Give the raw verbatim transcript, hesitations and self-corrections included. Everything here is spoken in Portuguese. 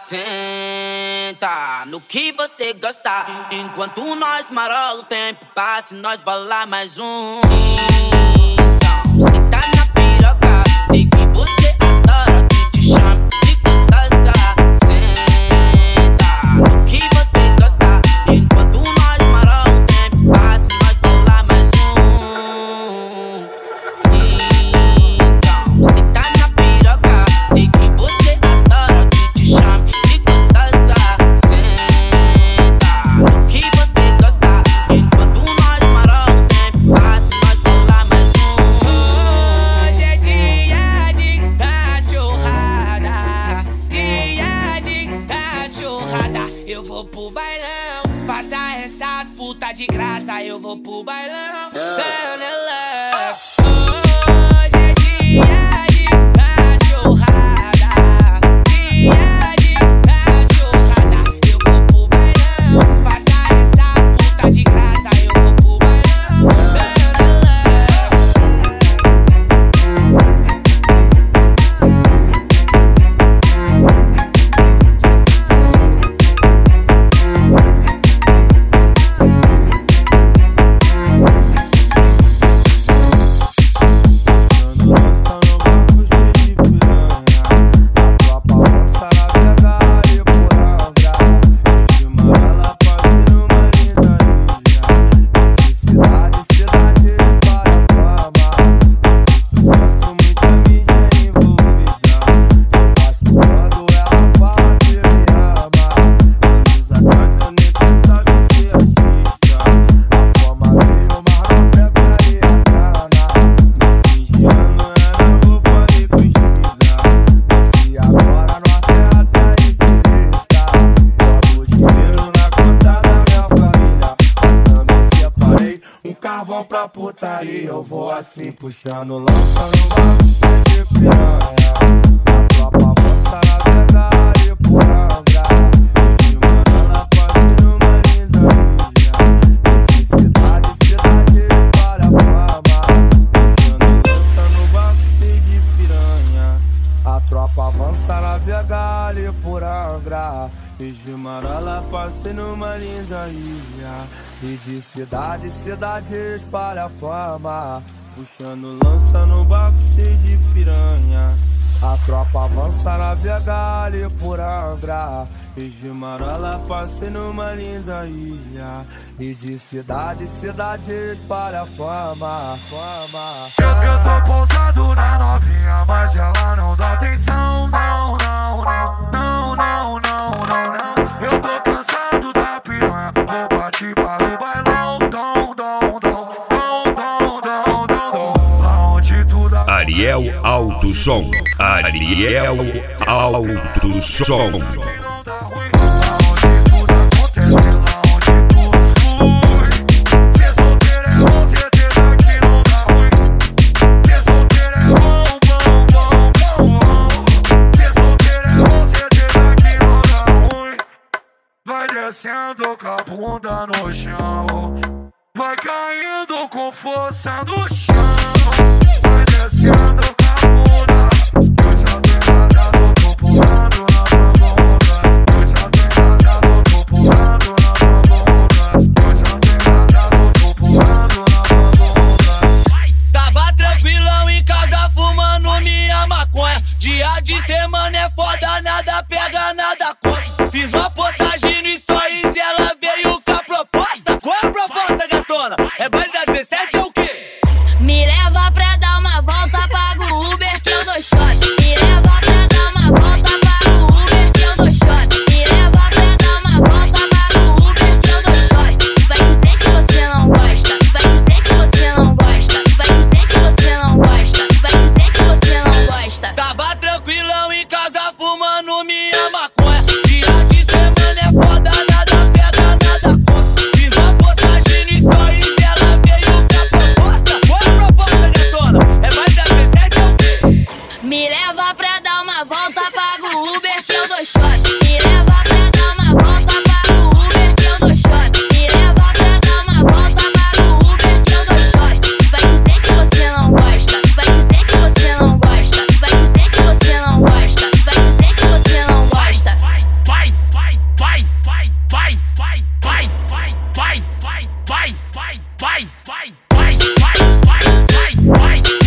Senta no que você gosta. Enquanto nós marola, o tempo passa e nós bola mais um. Então, senta na piroca. Sei que você adora que te chame de gostosa. Senta no que você gosta. Enquanto nós marola, o tempo passa e nós bola mais um. Então, senta na piroca. Sei que você adora que te chame de gostosa. Senta no que você gosta. Enquanto nós marola, o tempo passa e nós bola mais um. Hoje é dia de cachorrada, dia de cachorrada. Eu vou pro bailão, passar essas putas de graça. Eu vou pro bailão, hoje é dia de cachorrada, dia de cachorrada. Eu vou pro bailão, passar essas putas de graça. Eu vou pro bailão. Carvão pra putaria, eu vou assim puxando, lançando barco cheio de piranha. A tropa avança na verdade por Angra. E de Manoela passe numa linda ilha. E de cidade em cidade espalha a fama. Puxando, lançando barco cheio de piranha. A tropa avança na verdade por Angra. E de Manoela passe numa linda ilha. E de cidade em cidade espalha a fama. Puxando lança no barco cheio de piranha. A tropa avança navega ali por Angra. E de Manoela passe numa linda ilha. E de cidade em cidade espalha a fama, fama. Eu, eu tô pousado na novinha, mas ela não dá atenção. Não, não, não, não, não, não, não, não. Eu tô cansado da piranha, vou partir para o bailão. Dom, dom, dom, dom, dom, dom, dom, dom. Aonde tudo Ariel Alto Som. Ariel Alto Som. Descendo com a bunda no chão, vai caindo com força no chão. Vai descendo com a bunda, eu já tô engasado, tô pulsando na tua bunda. Eu já tô engasado, tô pulsando na tua bunda. Eu já tô engasado, tô pulsando na tua bunda. Tava tranquilão em casa fumando minha maconha. Dia de semana é foda, nada pega, nada corre. Fiz uma postagem no stories e ela veio com a proposta. Qual é a proposta, gatona? É baile da dezessete ou o quê? Me leva pra dar uma volta, pago o Uber que eu dou shot. Me leva pra dar uma volta, pago o Uber vai, vai, vai, vai, vai, vai, vai, vai.